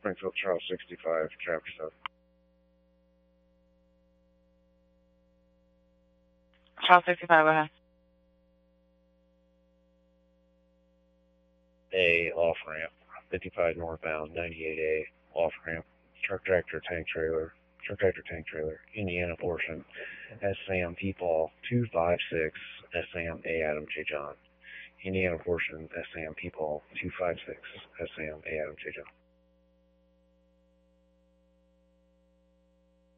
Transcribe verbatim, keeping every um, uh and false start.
Springfield Charles sixty-five, Chapter seven. Charles sixty-five, go ahead. A, off ramp, fifty-five northbound, ninety-eight A, off ramp, truck tractor tank trailer, truck tractor tank trailer, Indiana portion, S Sam Peepaw two five six, S Sam A Adam J John. Indiana portion, S Sam Peepaw two five six, S Sam A Adam J John.